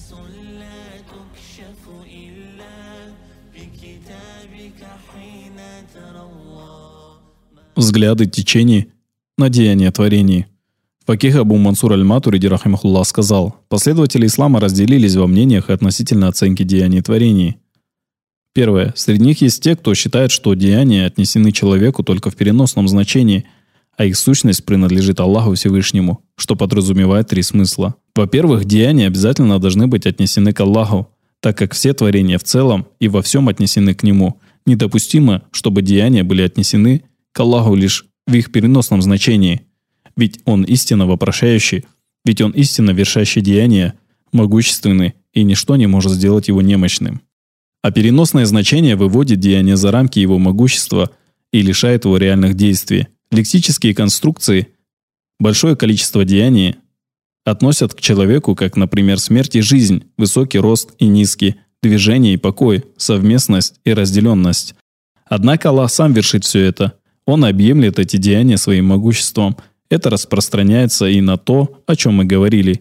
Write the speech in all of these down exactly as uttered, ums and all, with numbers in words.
Взгляды течений на деяния творений. Факих Абу Мансур аль-Матуриди рахимахуллах сказал: последователи ислама разделились во мнениях относительно оценки деяний творений. Первое. Среди них есть те, кто считает, что деяния отнесены человеку только в переносном значении, а их сущность принадлежит Аллаху Всевышнему, что подразумевает три смысла. Во-первых, деяния обязательно должны быть отнесены к Аллаху, так как все творения в целом и во всем отнесены к Нему. Недопустимо, чтобы деяния были отнесены к Аллаху лишь в их переносном значении. Ведь Он истинно вопрошающий, ведь Он истинно вершащий деяния, могущественный, и ничто не может сделать Его немощным. А переносное значение выводит деяние за рамки Его могущества и лишает его реальных действий. Лексические конструкции, большое количество деяний относят к человеку, как, например, смерть и жизнь, высокий рост и низкий, движение и покой, совместность и разделенность. Однако Аллах сам вершит все это. Он объемлет эти деяния своим могуществом. Это распространяется и на то, о чем мы говорили.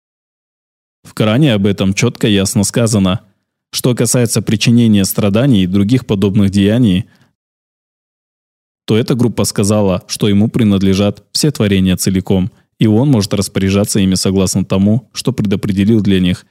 В Коране об этом четко и ясно сказано. Что касается причинения страданий и других подобных деяний, то эта группа сказала, что ему принадлежат все творения целиком, и он может распоряжаться ими согласно тому, что предопределил для них.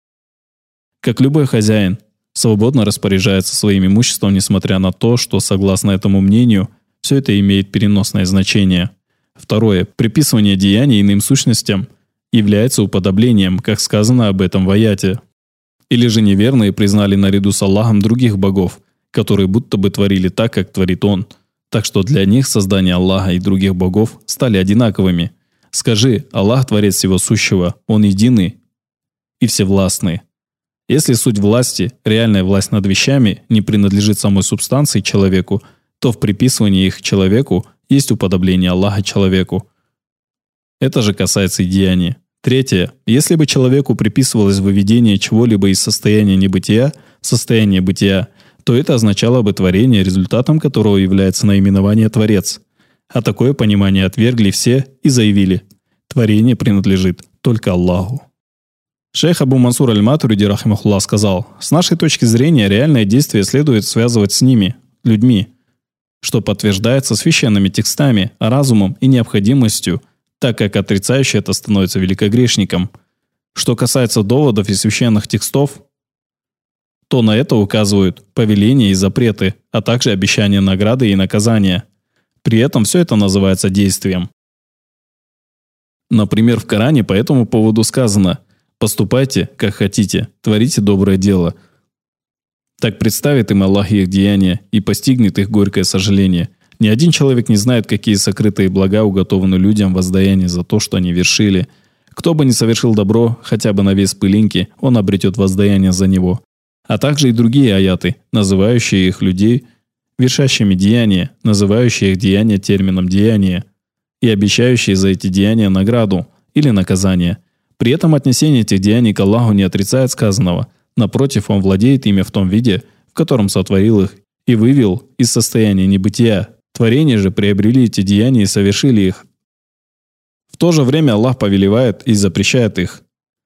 Как любой хозяин свободно распоряжается своим имуществом, несмотря на то, что, согласно этому мнению, все это имеет переносное значение. Второе. Приписывание деяний иным сущностям является уподоблением, как сказано об этом в аяте. Или же неверные признали наряду с Аллахом других богов, которые будто бы творили так, как творит Он. Так что для них создание Аллаха и других богов стали одинаковыми. Скажи: Аллах творец всего сущего, Он единый и всевластный. Если суть власти, реальная власть над вещами, не принадлежит самой субстанции человеку, то в приписывании их человеку есть уподобление Аллаха человеку. Это же касается и деяний. Третье. Если бы человеку приписывалось выведение чего-либо из состояния небытия в состояние бытия, то это означало бы творение, результатом которого является наименование Творец. А такое понимание отвергли все и заявили: творение принадлежит только Аллаху. Шейх Абу Мансур аль-Матуриди рахимахуллах сказал: с нашей точки зрения реальное действие следует связывать с ними, людьми, что подтверждается священными текстами, разумом и необходимостью, так как отрицающий это становится великогрешником. Что касается доводов и священных текстов, то на это указывают повеления и запреты, а также обещания награды и наказания. При этом все это называется действием. Например, в Коране по этому поводу сказано: «Поступайте, как хотите, творите доброе дело». Так представит им Аллах их деяния и постигнет их горькое сожаление. Ни один человек не знает, какие сокрытые блага уготованы людям в воздаянии за то, что они вершили. Кто бы ни совершил добро, хотя бы на вес пылинки, он обретет воздаяние за него. А также и другие аяты, называющие их людей вершащими деяния, называющие их деяния термином «деяние» и обещающие за эти деяния награду или наказание. При этом отнесение этих деяний к Аллаху не отрицает сказанного. Напротив, Он владеет ими в том виде, в котором сотворил их и вывел из состояния небытия. Творения же приобрели эти деяния и совершили их. В то же время Аллах повелевает и запрещает их.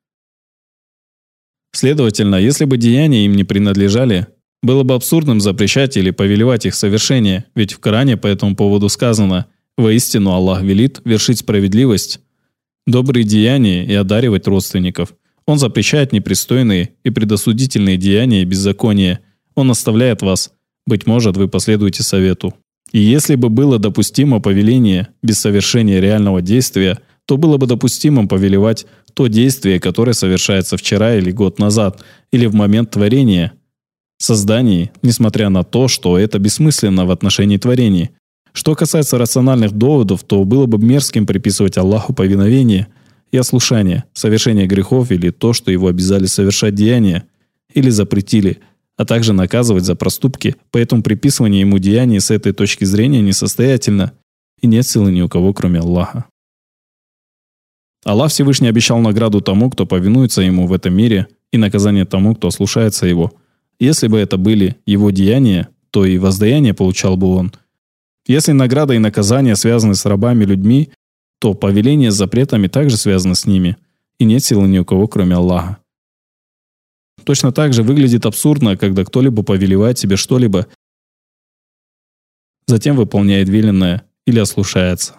Следовательно, если бы деяния им не принадлежали, было бы абсурдным запрещать или повелевать их совершение, ведь в Коране по этому поводу сказано: «Воистину Аллах велит вершить справедливость, добрые деяния и одаривать родственников». Он запрещает непристойные и предосудительные деяния и беззакония. Он оставляет вас. Быть может, вы последуете совету. И если бы было допустимо повеление без совершения реального действия, то было бы допустимым повелевать то действие, которое совершается вчера или год назад, или в момент творения, создании, несмотря на то, что это бессмысленно в отношении творений. Что касается рациональных доводов, то было бы мерзким приписывать Аллаху повиновение и ослушание, совершение грехов или то, что его обязали совершать деяния, или запретили, а также наказывать за проступки, поэтому приписывание ему деяний с этой точки зрения несостоятельно, и нет силы ни у кого, кроме Аллаха. Аллах Всевышний обещал награду тому, кто повинуется Ему в этом мире, и наказание тому, кто ослушается Его. Если бы это были Его деяния, то и воздаяние получал бы Он. Если награда и наказание связаны с рабами-людьми, то повеление с запретами также связано с ними, и нет силы ни у кого, кроме Аллаха. Точно так же выглядит абсурдно, когда кто-либо повелевает себе что-либо, затем выполняет веленное или ослушается.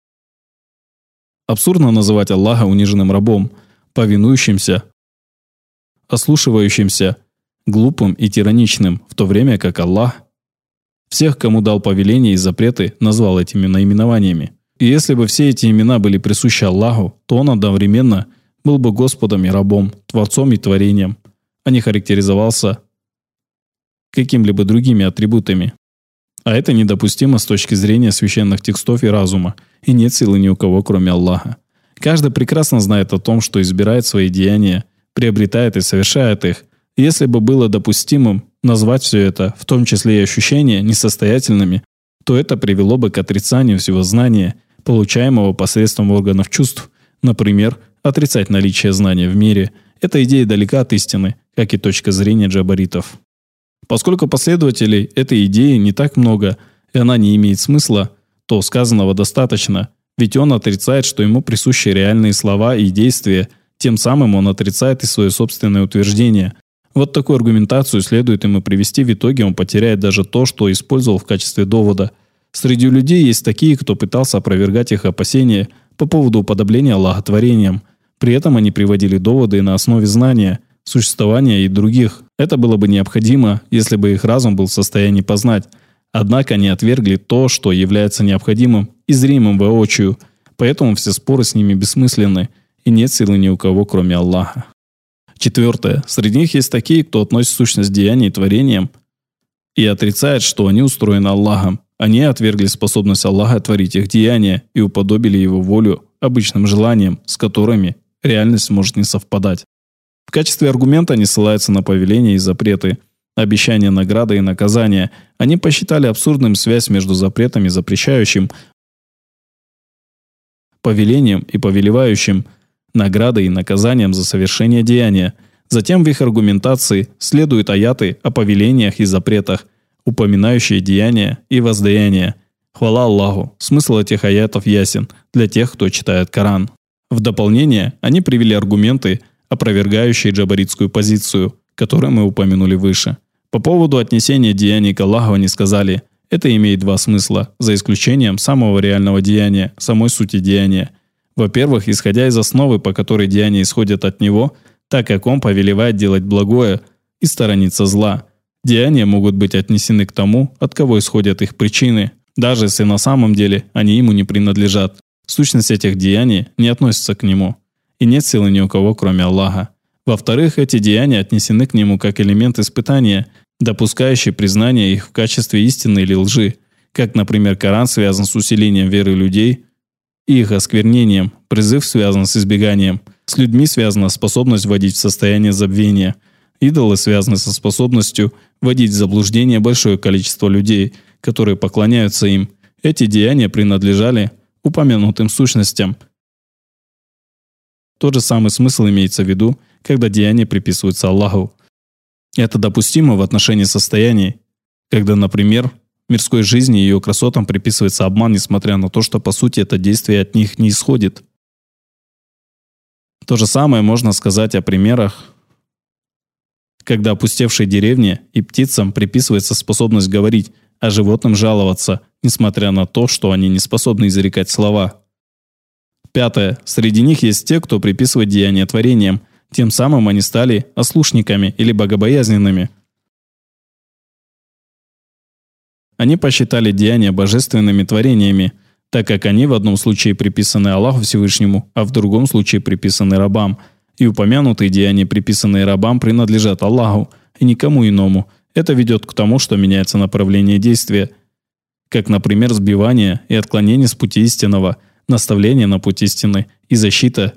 Абсурдно называть Аллаха униженным рабом, повинующимся, ослушивающимся, глупым и тираничным, в то время как Аллах всех, кому дал повеления и запреты, назвал этими наименованиями. И если бы все эти имена были присущи Аллаху, то Он одновременно был бы Господом и рабом, Творцом и творением, а не характеризовался какими-либо другими атрибутами. А это недопустимо с точки зрения священных текстов и разума, и нет силы ни у кого, кроме Аллаха. Каждый прекрасно знает о том, что избирает свои деяния, приобретает и совершает их. И если бы было допустимым назвать все это, в том числе и ощущения, несостоятельными, то это привело бы к отрицанию всего знания, получаемого посредством органов чувств. Например, отрицать наличие знания в мире. Эта идея далека от истины, как и точка зрения джабаритов. Поскольку последователей этой идеи не так много, и она не имеет смысла, то сказанного достаточно, ведь он отрицает, что ему присущи реальные слова и действия, тем самым он отрицает и свое собственное утверждение. Вот такую аргументацию следует ему привести, в итоге он потеряет даже то, что использовал в качестве довода. Среди людей есть такие, кто пытался опровергать их опасения по поводу уподобления Аллаха творениям. При этом они приводили доводы на основе знания, существования и других. Это было бы необходимо, если бы их разум был в состоянии познать. Однако они отвергли то, что является необходимым и зримым воочию, поэтому все споры с ними бессмысленны, и нет силы ни у кого, кроме Аллаха. Четвертое. Среди них есть такие, кто относит сущность деяний творениям и отрицает, что они устроены Аллахом. Они отвергли способность Аллаха творить их деяния и уподобили его волю обычным желаниям, с которыми реальность может не совпадать. В качестве аргумента они ссылаются на повеления и запреты, обещания награды и наказания. Они посчитали абсурдным связь между запретами, запрещающим, повелением и повелевающим, наградой и наказанием за совершение деяния. Затем в их аргументации следуют аяты о повелениях и запретах, упоминающие деяния и воздаяния. Хвала Аллаху, смысл этих аятов ясен для тех, кто читает Коран. В дополнение они привели аргументы, опровергающие джабаритскую позицию, которую мы упомянули выше. По поводу отнесения деяний к Аллаху они сказали, это имеет два смысла, за исключением самого реального деяния, самой сути деяния. Во-первых, исходя из основы, по которой деяния исходят от Него, так как Он повелевает делать благое и сторониться зла. Деяния могут быть отнесены к тому, от кого исходят их причины, даже если на самом деле они Ему не принадлежат. Сущность этих деяний не относится к Нему, и нет силы ни у кого, кроме Аллаха. Во-вторых, эти деяния отнесены к Нему как элемент испытания, допускающий признание их в качестве истины или лжи, как, например, Коран связан с усилением веры людей и их осквернением, призыв связан с избеганием, с людьми связана способность вводить в состояние забвения, идолы связаны со способностью вводить в заблуждение большое количество людей, которые поклоняются им. Эти деяния принадлежали упомянутым сущностям. Тот же самый смысл имеется в виду, когда деяния приписываются Аллаху. Это допустимо в отношении состояний, когда, например, мирской жизни и ее красотам приписывается обман, несмотря на то, что по сути это действие от них не исходит. То же самое можно сказать о примерах, когда опустевшей деревне и птицам приписывается способность говорить, а животным жаловаться, несмотря на то, что они не способны изрекать слова. Пятое. Среди них есть те, кто приписывает деяния творениям, тем самым они стали ослушниками или богобоязненными. Они посчитали деяния божественными творениями, так как они в одном случае приписаны Аллаху Всевышнему, а в другом случае приписаны рабам, и упомянутые деяния, приписанные рабам, принадлежат Аллаху и никому иному. Это ведет к тому, что меняется направление действия, как, например, сбивание и отклонение с пути истинного, наставление на путь истины и защита,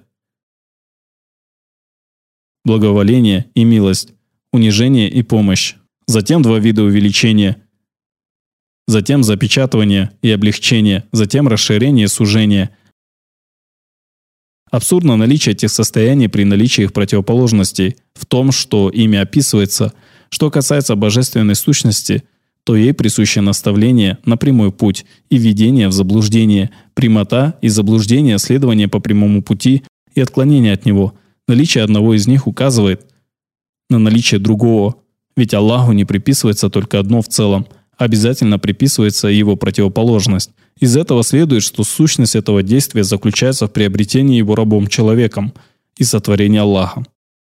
благоволение и милость, унижение и помощь. Затем два вида увеличения, затем запечатывание и облегчение, затем расширение и сужение. Абсурдно наличие этих состояний при наличии их противоположностей в том, что ими описывается. Что касается божественной сущности, то ей присуще наставление на прямой путь и введение в заблуждение, прямота и заблуждение, следование по прямому пути и отклонение от него. Наличие одного из них указывает на наличие другого, ведь Аллаху не приписывается только одно в целом, обязательно приписывается его противоположность. Из этого следует, что сущность этого действия заключается в приобретении его рабом человеком и сотворении Аллаха.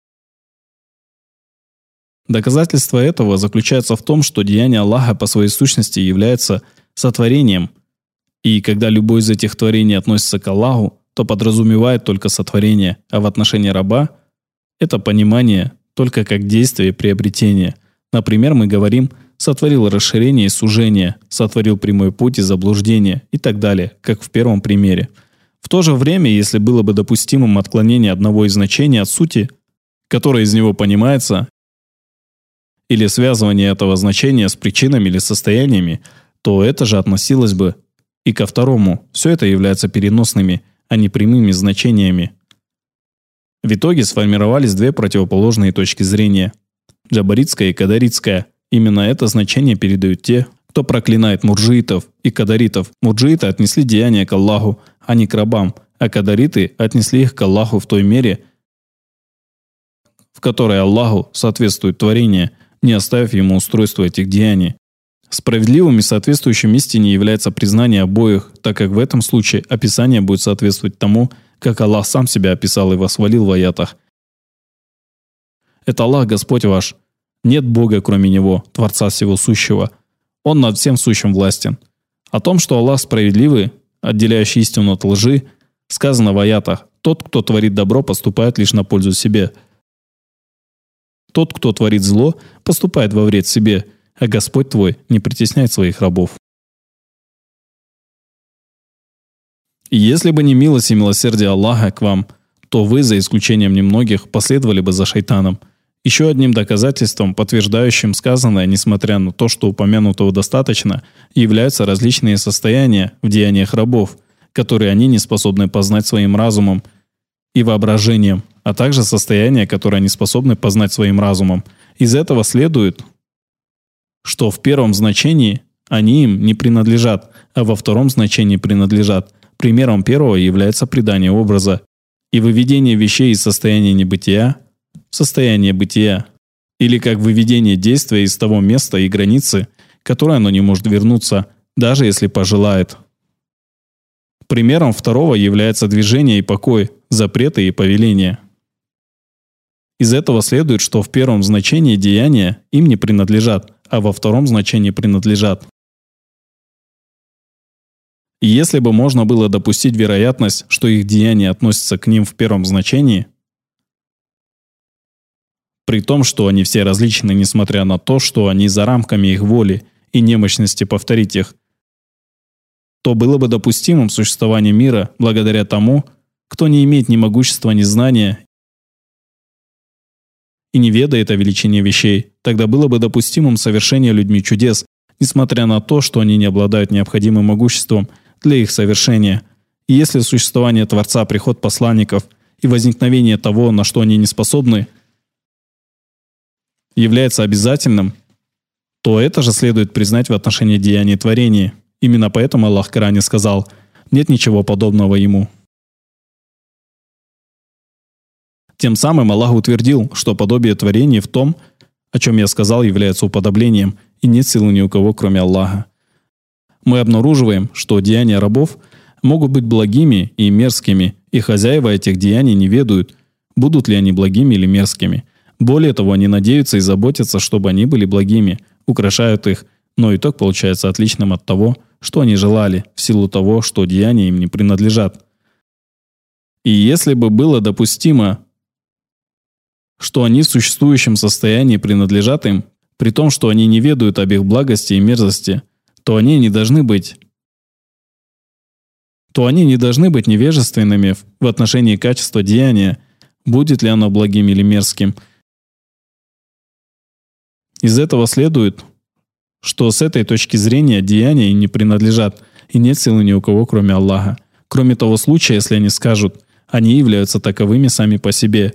Доказательство этого заключается в том, что деяние Аллаха по своей сущности является сотворением, и когда любое из этих творений относится к Аллаху, то подразумевает только сотворение, а в отношении раба это понимание только как действие и приобретение. Например, мы говорим «сотворил расширение и сужение», «сотворил прямой путь и заблуждение» и так далее, как в первом примере. В то же время, если было бы допустимым отклонение одного из значений от сути, которое из него понимается, или связывание этого значения с причинами или состояниями, то это же относилось бы и ко второму. Все это является переносными, а не прямыми значениями. В итоге сформировались две противоположные точки зрения – джабаритская и кадаритская. Именно это значение передают те, кто проклинает мурджиитов и кадаритов. Мурджииты отнесли деяния к Аллаху, а не к рабам, а кадариты отнесли их к Аллаху в той мере, в которой Аллаху соответствует творение, не оставив ему устройство этих деяний. Справедливым и соответствующим истине является признание обоих, так как в этом случае описание будет соответствовать тому, как Аллах сам себя описал и восхвалил в аятах. «Это Аллах Господь ваш. Нет Бога, кроме Него, Творца всего сущего. Он над всем сущим властен». О том, что Аллах справедливый, отделяющий истину от лжи, сказано в аятах: «Тот, кто творит добро, поступает лишь на пользу себе. Тот, кто творит зло, поступает во вред себе, а Господь твой не притесняет своих рабов». И если бы не милость и милосердие Аллаха к вам, то вы, за исключением немногих, последовали бы за шайтаном. Еще одним доказательством, подтверждающим сказанное, несмотря на то, что упомянутого достаточно, являются различные состояния в деяниях рабов, которые они не способны познать своим разумом и воображением, а также состояния, которые они способны познать своим разумом. Из этого следует, что в первом значении они им не принадлежат, а во втором значении принадлежат. Примером первого является придание образа и выведение вещей из состояния небытия в состояние бытия, или как выведение действия из того места и границы, которое оно не может вернуться, даже если пожелает. Примером второго является движение и покой, запреты и повеления. Из этого следует, что в первом значении деяния им не принадлежат, а во втором значении принадлежат. И если бы можно было допустить вероятность, что их деяния относятся к ним в первом значении, при том, что они все различны, несмотря на то, что они за рамками их воли и немощности повторить их, то было бы допустимым существование мира благодаря тому, кто не имеет ни могущества, ни знания и не ведает о величине вещей. Тогда было бы допустимым совершение людьми чудес, несмотря на то, что они не обладают необходимым могуществом для их совершения. И если существование Творца, приход посланников и возникновение того, на что они не способны, является обязательным, то это же следует признать в отношении деяний творения. Именно поэтому Аллах в Коране сказал: «Нет ничего подобного Ему». Тем самым Аллах утвердил, что подобие творения в том, о чем я сказал, является уподоблением, и нет силы ни у кого, кроме Аллаха. Мы обнаруживаем, что деяния рабов могут быть благими и мерзкими, и хозяева этих деяний не ведают, будут ли они благими или мерзкими. Более того, они надеются и заботятся, чтобы они были благими, украшают их, но итог получается отличным от того, что они желали, в силу того, что деяния им не принадлежат. И если бы было допустимо, что они в существующем состоянии принадлежат им, при том, что они не ведают об их благости и мерзости, то они не должны быть, то они не должны быть невежественными в отношении качества деяния, будет ли оно благим или мерзким. Из этого следует, что с этой точки зрения деяния им не принадлежат, и нет силы ни у кого, кроме Аллаха. Кроме того случая, если они скажут, они являются таковыми сами по себе.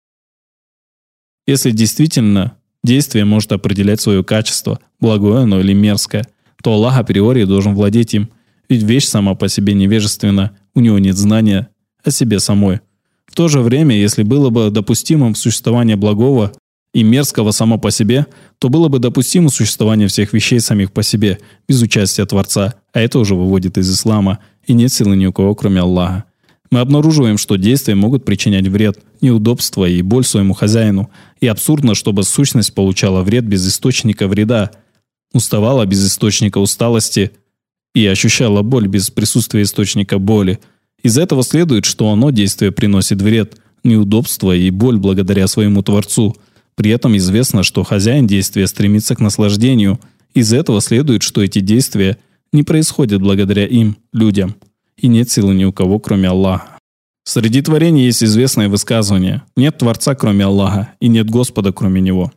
Если действительно действие может определять свое качество, благое оно или мерзкое, то Аллах априори должен владеть им, ведь вещь сама по себе невежественна, у него нет знания о себе самой. В то же время, если было бы допустимым существование благого и мерзкого само по себе, то было бы допустимо существование всех вещей самих по себе, без участия Творца, а это уже выводит из ислама, и нет силы ни у кого, кроме Аллаха. Мы обнаруживаем, что действия могут причинять вред, неудобства и боль своему хозяину, и абсурдно, чтобы сущность получала вред без источника вреда, уставала без источника усталости и ощущала боль без присутствия источника боли. Из этого следует, что оно, действие, приносит вред, неудобство и боль благодаря своему Творцу. При этом известно, что хозяин действия стремится к наслаждению. Из этого следует, что эти действия не происходят благодаря им, людям, и нет силы ни у кого, кроме Аллаха. Среди творений есть известное высказывание: «Нет Творца, кроме Аллаха, и нет Господа, кроме Него».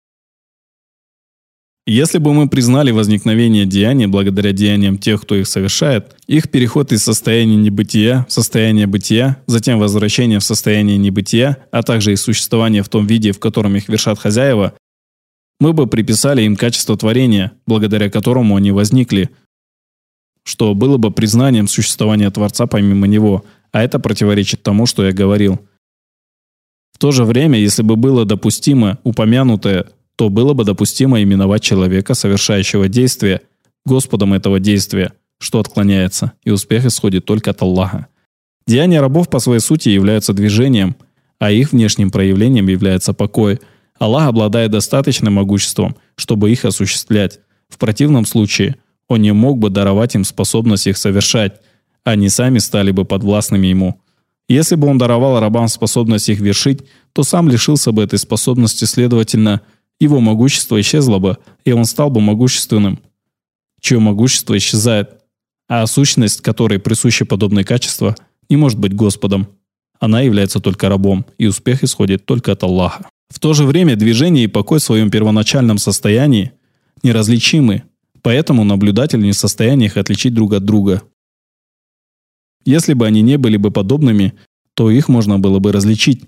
Если бы мы признали возникновение деяний благодаря деяниям тех, кто их совершает, их переход из состояния небытия в состояние бытия, затем возвращение в состояние небытия, а также их существование в том виде, в котором их вершат хозяева, мы бы приписали им качество творения, благодаря которому они возникли, что было бы признанием существования Творца помимо него, а это противоречит тому, что я говорил. В то же время, если бы было допустимо упомянутое, то было бы допустимо именовать человека, совершающего действие, Господом этого действия, что отклоняется, и успех исходит только от Аллаха. Деяния рабов по своей сути являются движением, а их внешним проявлением является покой. Аллах обладает достаточным могуществом, чтобы их осуществлять. В противном случае Он не мог бы даровать им способность их совершать, они сами стали бы подвластными Ему. Если бы Он даровал рабам способность их вершить, то сам лишился бы этой способности, следовательно, его могущество исчезло бы, и он стал бы могущественным, чье могущество исчезает, а сущность, которой присуще подобные качества, не может быть Господом. Она является только рабом, и успех исходит только от Аллаха. В то же время движение и покой в своем первоначальном состоянии неразличимы, поэтому наблюдатель не в состоянии их отличить друг от друга. Если бы они не были бы подобными, то их можно было бы различить.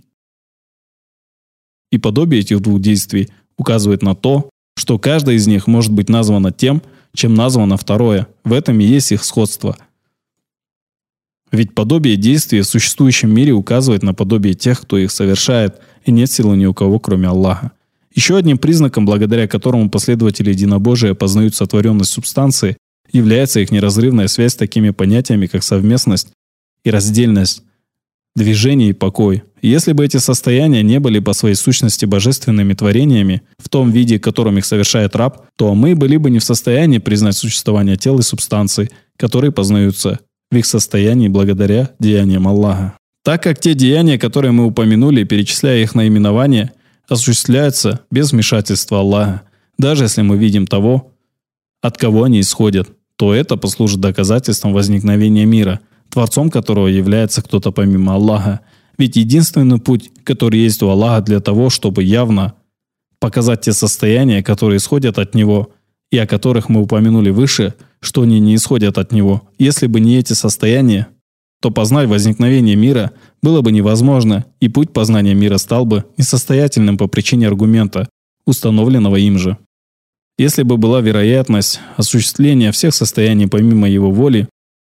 И подобие этих двух действий указывает на то, что каждое из них может быть названо тем, чем названо второе. В этом и есть их сходство. Ведь подобие действий в существующем мире указывает на подобие тех, кто их совершает, и нет силы ни у кого, кроме Аллаха. Еще одним признаком, благодаря которому последователи единобожия познают сотворенность субстанции, является их неразрывная связь с такими понятиями, как совместность и раздельность, движение и покой. Если бы эти состояния не были по своей сущности божественными творениями, в том виде, которым их совершает раб, то мы были бы не в состоянии признать существование тел и субстанций, которые познаются в их состоянии благодаря деяниям Аллаха. Так как те деяния, которые мы упомянули, перечисляя их наименование, осуществляются без вмешательства Аллаха, даже если мы видим того, от кого они исходят, то это послужит доказательством возникновения мира, творцом которого является кто-то помимо Аллаха. Ведь единственный путь, который есть у Аллаха для того, чтобы явно показать те состояния, которые исходят от Него, и о которых мы упомянули выше, что они не исходят от Него. Если бы не эти состояния, то познать возникновение мира было бы невозможно, и путь познания мира стал бы несостоятельным по причине аргумента, установленного им же. Если бы была вероятность осуществления всех состояний помимо Его воли,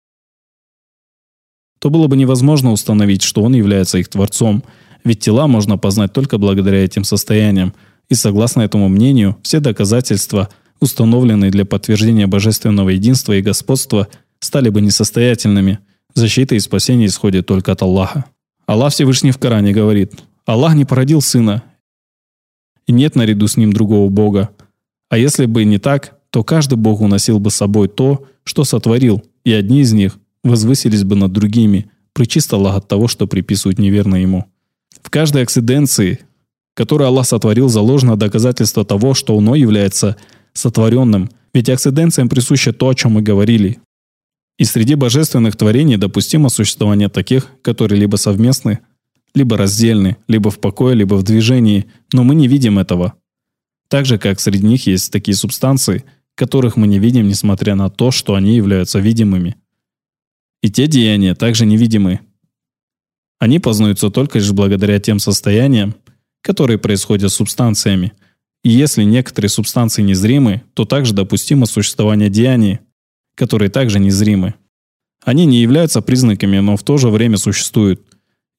то было бы невозможно установить, что Он является их Творцом, ведь тела можно познать только благодаря этим состояниям, и согласно этому мнению, все доказательства, установленные для подтверждения божественного единства и господства, стали бы несостоятельными. Защита и спасение исходят только от Аллаха. Аллах Всевышний в Коране говорит: «Аллах не породил сына, и нет наряду с ним другого Бога. А если бы не так, то каждый Бог уносил бы с собой то, что сотворил, и одни из них возвысились бы над другими, причист Аллах от того, что приписывают неверно Ему». В каждой акциденции, которую Аллах сотворил, заложено доказательство того, что оно является сотворенным, ведь акциденциям присуще то, о чем мы говорили. И среди божественных творений допустимо существование таких, которые либо совместны, либо раздельны, либо в покое, либо в движении, но мы не видим этого. Так же, как среди них есть такие субстанции, которых мы не видим, несмотря на то, что они являются видимыми. И те деяния также невидимы. Они познаются только лишь благодаря тем состояниям, которые происходят с субстанциями. И если некоторые субстанции незримы, то также допустимо существование деяний, которые также незримы. Они не являются признаками, но в то же время существуют.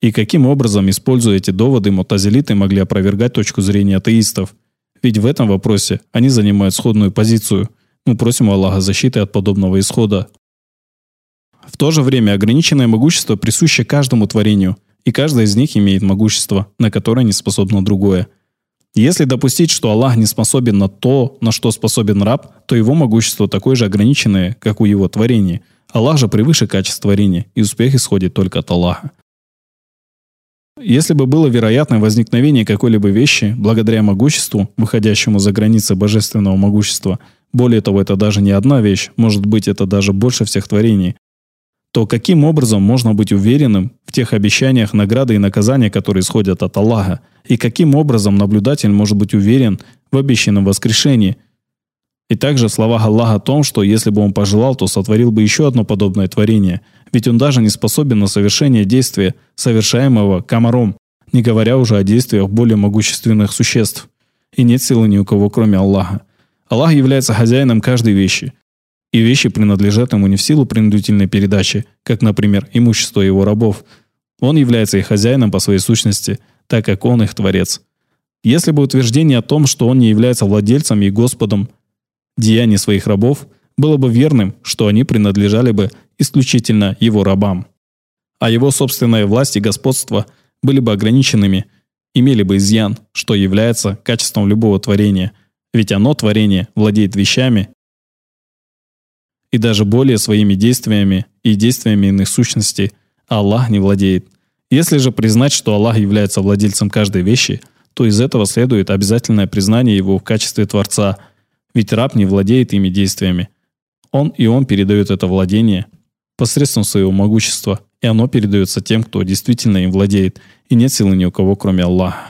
И каким образом, используя эти доводы, мутазилиты могли опровергать точку зрения атеистов? Ведь в этом вопросе они занимают сходную позицию. Мы просим у Аллаха защиты от подобного исхода. В то же время ограниченное могущество присуще каждому творению, и каждое из них имеет могущество, на которое не способно другое. Если допустить, что Аллах не способен на то, на что способен раб, то его могущество такое же ограниченное, как у его творения. Аллах же превыше качеств творения, и успех исходит только от Аллаха. Если бы было вероятное возникновение какой-либо вещи благодаря могуществу, выходящему за границы божественного могущества, более того, это даже не одна вещь, может быть, это даже больше всех творений, то каким образом можно быть уверенным в тех обещаниях, награды и наказания, которые исходят от Аллаха? И каким образом наблюдатель может быть уверен в обещанном воскрешении? И также слова Аллаха о том, что если бы он пожелал, то сотворил бы еще одно подобное творение, ведь он даже не способен на совершение действия, совершаемого комаром, не говоря уже о действиях более могущественных существ. И нет силы ни у кого, кроме Аллаха. Аллах является хозяином каждой вещи. И вещи принадлежат ему не в силу принудительной передачи, как, например, имущество его рабов. Он является их хозяином по своей сущности, так как он их творец. Если бы утверждение о том, что он не является владельцем и господом деяний своих рабов, было бы верным, что они принадлежали бы исключительно его рабам, а его собственная власть и господство были бы ограниченными, имели бы изъян, что является качеством любого творения, ведь оно, творение, владеет вещами и даже более своими действиями и действиями иных сущностей, а Аллах не владеет. Если же признать, что Аллах является владельцем каждой вещи, то из этого следует обязательное признание его в качестве Творца, ведь раб не владеет ими действиями. Он и он передает это владение посредством своего могущества, и оно передается тем, кто действительно им владеет, и нет силы ни у кого, кроме Аллаха.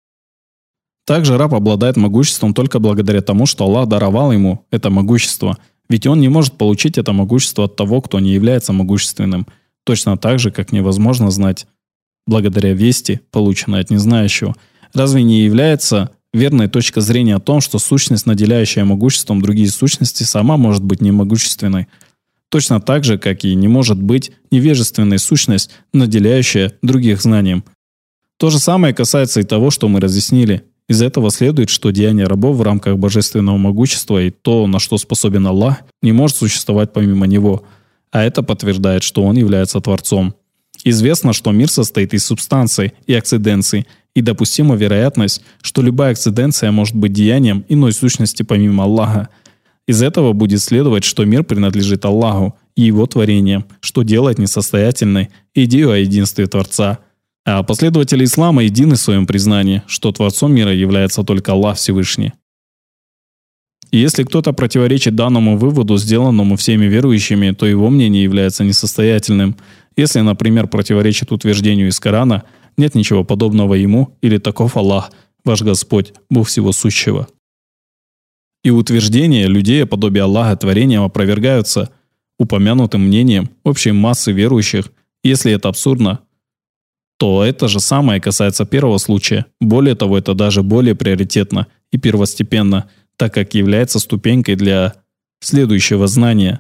Также раб обладает могуществом только благодаря тому, что Аллах даровал ему это могущество, ведь он не может получить это могущество от того, кто не является могущественным, точно так же, как невозможно знать благодаря вести, полученной от незнающего. Разве не является верной точка зрения о том, что сущность, наделяющая могуществом другие сущности, сама может быть немогущественной? Точно так же, как и не может быть невежественной сущность, наделяющая других знанием. То же самое касается и того, что мы разъяснили. Из этого следует, что деяние рабов в рамках божественного могущества и то, на что способен Аллах, не может существовать помимо него, а это подтверждает, что он является Творцом. Известно, что мир состоит из субстанций и акциденций, и допустима вероятность, что любая акциденция может быть деянием иной сущности помимо Аллаха. Из этого будет следовать, что мир принадлежит Аллаху и его творениям, что делает несостоятельной идею о единстве Творца. А последователи ислама едины в своем признании, что Творцом мира является только Аллах Всевышний. И если кто-то противоречит данному выводу, сделанному всеми верующими, то его мнение является несостоятельным. Если, например, противоречит утверждению из Корана, нет ничего подобного ему, или таков Аллах, ваш Господь, Бог всего сущего. И утверждения людей о подобии Аллаха творением опровергаются упомянутым мнением общей массы верующих. Если это абсурдно, то это же самое касается первого случая. Более того, это даже более приоритетно и первостепенно, так как является ступенькой для следующего знания,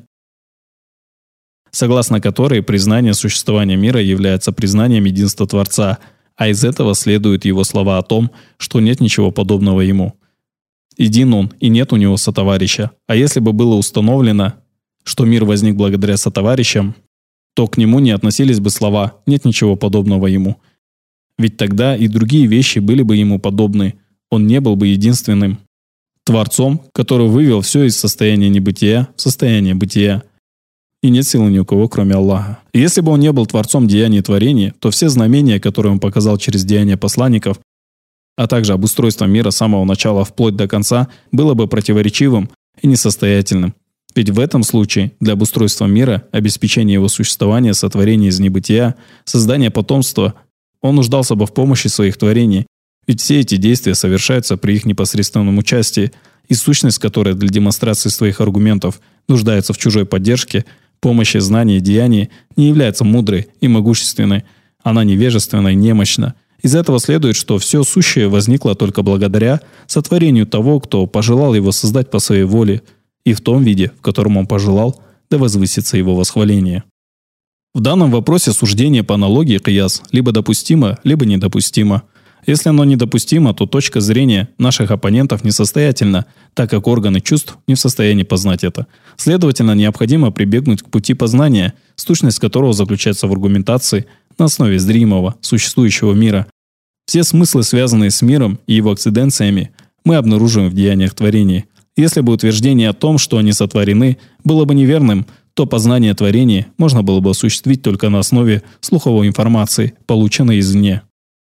согласно которой признание существования мира является признанием единства Творца, а из этого следуют его слова о том, что нет ничего подобного ему. Един он, и нет у него сотоварища. А если бы было установлено, что мир возник благодаря сотоварищам, то к нему не относились бы слова «нет ничего подобного ему». Ведь тогда и другие вещи были бы ему подобны. Он не был бы единственным Творцом, который вывел все из состояния небытия в состояние бытия. И нет силы ни у кого, кроме Аллаха. И если бы он не был Творцом деяний и творений, то все знамения, которые он показал через деяния посланников, а также обустройство мира с самого начала вплоть до конца, было бы противоречивым и несостоятельным. Ведь в этом случае для обустройства мира, обеспечения его существования, сотворения из небытия, создания потомства, он нуждался бы в помощи своих творений. Ведь все эти действия совершаются при их непосредственном участии, и сущность, которая для демонстрации своих аргументов нуждается в чужой поддержке, помощи, знании, деянии, не является мудрой и могущественной. Она невежественна и немощна. Из этого следует, что все сущее возникло только благодаря сотворению того, кто пожелал его создать по своей воле, и в том виде, в котором он пожелал, да возвысится его восхваление. В данном вопросе суждение по аналогии кияс либо допустимо, либо недопустимо. Если оно недопустимо, то точка зрения наших оппонентов несостоятельна, так как органы чувств не в состоянии познать это. Следовательно, необходимо прибегнуть к пути познания, сущность которого заключается в аргументации на основе зримого, существующего мира. Все смыслы, связанные с миром и его акциденциями, мы обнаруживаем в деяниях творений. Если бы утверждение о том, что они сотворены, было бы неверным, то познание творений можно было бы осуществить только на основе слуховой информации, полученной извне.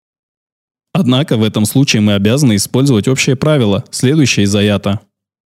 Однако в этом случае мы обязаны использовать общее правило, следующее из аята.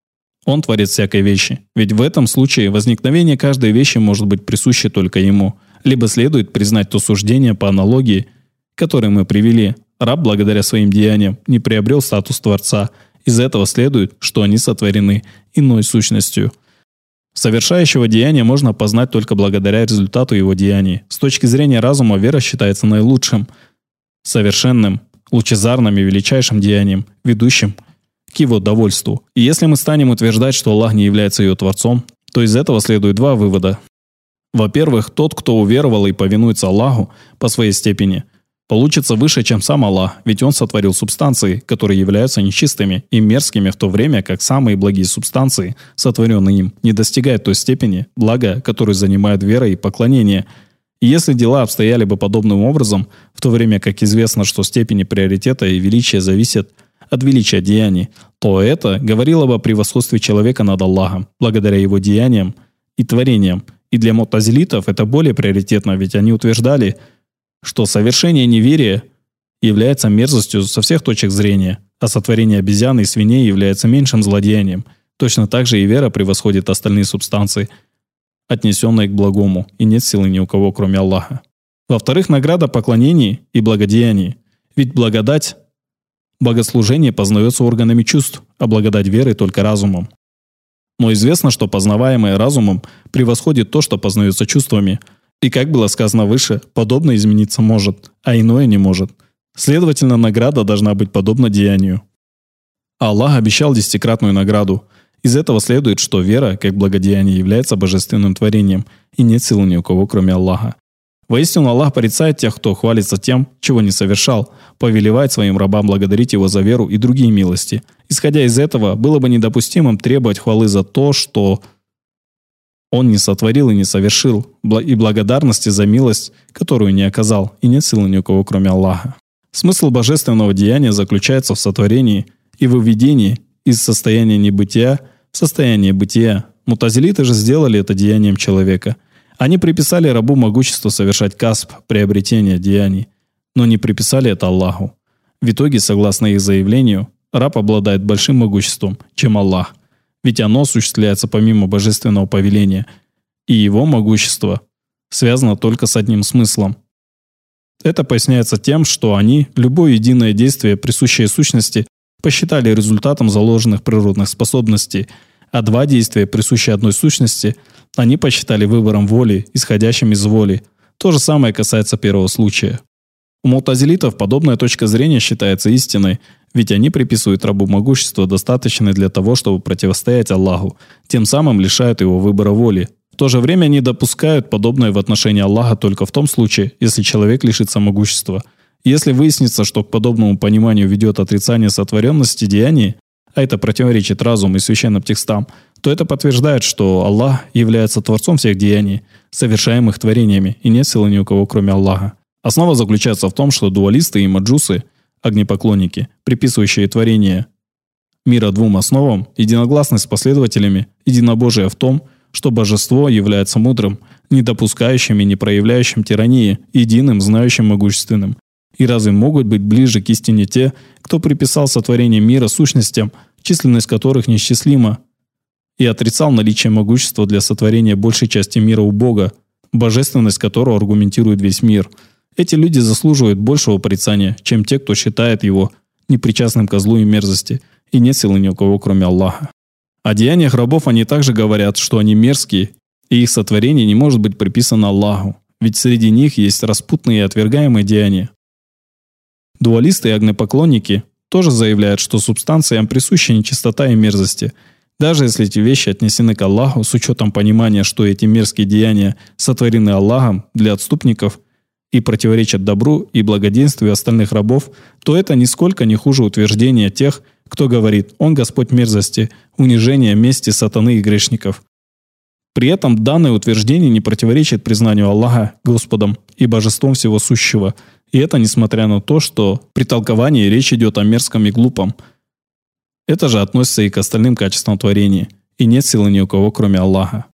Он творит всякой вещи, ведь в этом случае возникновение каждой вещи может быть присуще только ему, либо следует признать то суждение по аналогии, которое мы привели. Раб, благодаря своим деяниям, не приобрел статус Творца. Из этого следует, что они сотворены иной сущностью. Совершающего деяния можно познать только благодаря результату его деяний. С точки зрения разума вера считается наилучшим, совершенным, лучезарным и величайшим деянием, ведущим к его довольству. И если мы станем утверждать, что Аллах не является ее Творцом, то из этого следует два вывода. Во-первых, тот, кто уверовал и повинуется Аллаху по своей степени, получится выше, чем сам Аллах, ведь он сотворил субстанции, которые являются нечистыми и мерзкими, в то время как самые благие субстанции, сотворенные им, не достигают той степени блага, которую занимают вера и поклонение. И если дела обстояли бы подобным образом, в то время как известно, что степени приоритета и величия зависят от величия деяний, то это говорило бы о превосходстве человека над Аллахом, благодаря его деяниям и творениям. И для мутазилитов это более приоритетно, ведь они утверждали, что совершение неверия является мерзостью со всех точек зрения, а сотворение обезьян и свиней является меньшим злодеянием. Точно так же и вера превосходит остальные субстанции, отнесенные к благому, и нет силы ни у кого, кроме Аллаха. Во-вторых, награда поклонений и благодеяний. Ведь благодать, богослужение познается органами чувств, а благодать веры только разумом. Но известно, что познаваемое разумом превосходит то, что познается чувствами. И, как было сказано выше, подобное измениться может, а иное не может. Следовательно, награда должна быть подобна деянию. Аллах обещал десятикратную награду. Из этого следует, что вера, как благодеяние, является божественным творением, и нет силы ни у кого, кроме Аллаха. Воистину, Аллах порицает тех, кто хвалится тем, чего не совершал, повелевает своим рабам благодарить Его за веру и другие милости. Исходя из этого, было бы недопустимым требовать хвалы за то, что Он не сотворил и не совершил, и благодарности за милость, которую не оказал, и нет силы ни у кого, кроме Аллаха. Смысл божественного деяния заключается в сотворении и выведении из состояния небытия в состояние бытия. Мутазилиты же сделали это деянием человека. Они приписали рабу могущество совершать касб, приобретение деяний, но не приписали это Аллаху. В итоге, согласно их заявлению, раб обладает большим могуществом, чем Аллах, ведь оно осуществляется помимо божественного повеления, и его могущество связано только с одним смыслом. Это поясняется тем, что они любое единое действие, присущее сущности, посчитали результатом заложенных природных способностей, а два действия, присущие одной сущности, они посчитали выбором воли, исходящим из воли. То же самое касается первого случая. У мутазилитов подобная точка зрения считается истиной, ведь они приписывают рабу могущество, достаточное для того, чтобы противостоять Аллаху, тем самым лишают его выбора воли. В то же время они допускают подобное в отношении Аллаха только в том случае, если человек лишится могущества. Если выяснится, что к подобному пониманию ведет отрицание сотворенности деяний, а это противоречит разуму и священным текстам, то это подтверждает, что Аллах является Творцом всех деяний, совершаемых творениями, и нет силы ни у кого, кроме Аллаха. Основа заключается в том, что дуалисты и маджусы, огнепоклонники, приписывающие творение мира двум основам, единогласны с последователями единобожия в том, что божество является мудрым, не допускающим и не проявляющим тирании, единым, знающим, могущественным. И разве могут быть ближе к истине те, кто приписал сотворение мира сущностям, численность которых неисчислима, и отрицал наличие могущества для сотворения большей части мира у Бога, божественность которого аргументирует весь мир? Эти люди заслуживают большего порицания, чем те, кто считает его непричастным ко злу и мерзости, и нет силы ни у кого, кроме Аллаха. О деяниях рабов они также говорят, что они мерзкие, и их сотворение не может быть приписано Аллаху, ведь среди них есть распутные и отвергаемые деяния. Дуалисты и огнепоклонники тоже заявляют, что субстанциям присуща нечистота и мерзости. Даже если эти вещи отнесены к Аллаху с учетом понимания, что эти мерзкие деяния сотворены Аллахом для отступников и противоречат добру и благоденствию остальных рабов, то это нисколько не хуже утверждения тех, кто говорит «Он Господь мерзости, унижения, мести сатаны и грешников». При этом данное утверждение не противоречит признанию Аллаха Господом и божеством всего сущего, и это несмотря на то, что при толковании речь идет о мерзком и глупом. Это же относится и к остальным качествам творения, и нет силы ни у кого, кроме Аллаха.